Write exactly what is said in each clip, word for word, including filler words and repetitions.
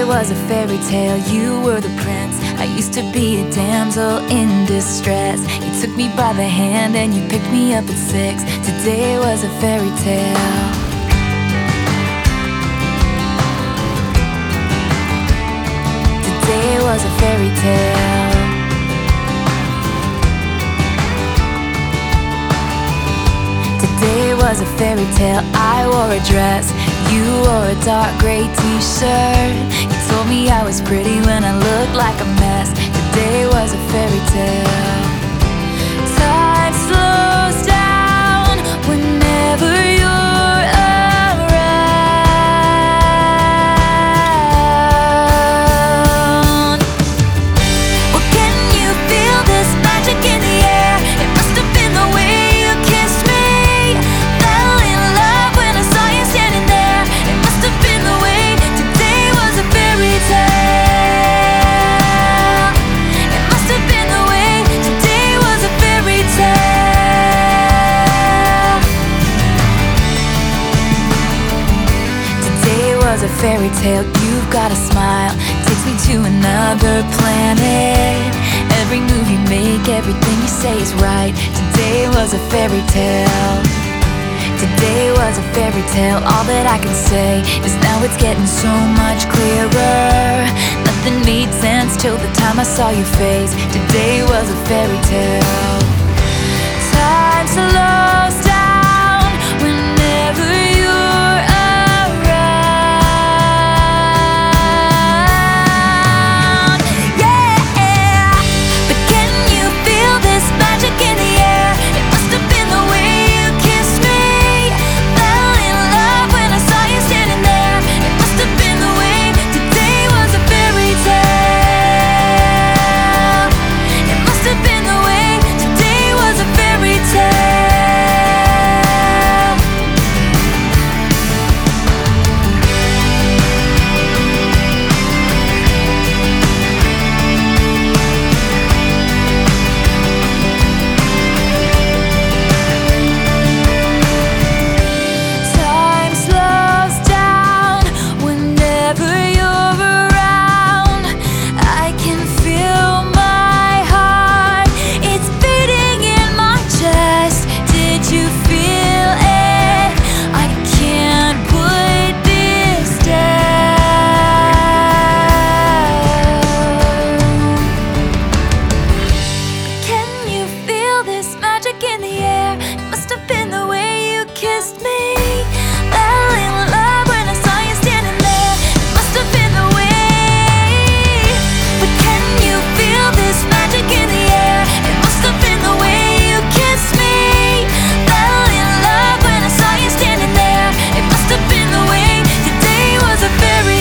Today was a fairy tale, you were the prince. I used to be a damsel in distress. You took me by the hand and you picked me up at six. Today was a fairy tale. Today was a fairy tale. Today was a fairy tale. I wore a dress, you wore a dark gray t-shirt. You told me I was pretty when I looked like a mess. Today was a fairy tale. Time slows down whenever you're around. Well, can you feel this magic in the air? It must have been the way you kissed me. Fell in love when I saw you standing there. It must have been the way. Today was a fairy tale. It must have been the way. Today was a fairy tale. Today was a fairy tale. You've got a smile, takes me to another planet. Every move you make, everything you say is right. Today was a fairy tale. Today was a fairy tale. All that I can say is now it's getting so much clearer. Nothing made sense till the time I saw your face. Today was a fairy tale. Time slows down whenever you're around. Yeah, but can you feel this magic in the air? It must have been the way you kissed me. Fell in love when I saw you standing there. It must have been the way. Today was a fairy tale. It must have been the way. Today was a fairy tale. Time slows down whenever you're around. I can feel my heart, it's beating in my chest. Did you feel it? I can't put this down. Can you feel this magic in the air? It must have been the way you kissed me. Fell in love when I saw you standing there. It must have been the way. But can you feel this magic in the air? It must have been the way you kissed me. Fell in love when I saw you standing there. It must have been the way. Today was a fairy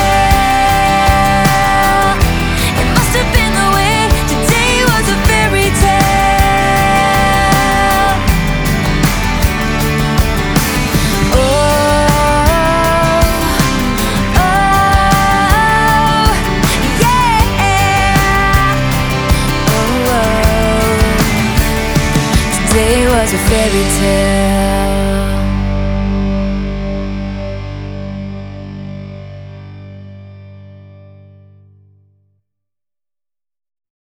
tale. It must have been the way. Today was a fairy tale. Oh, oh, yeah. Oh, oh. Today was a fairy tale.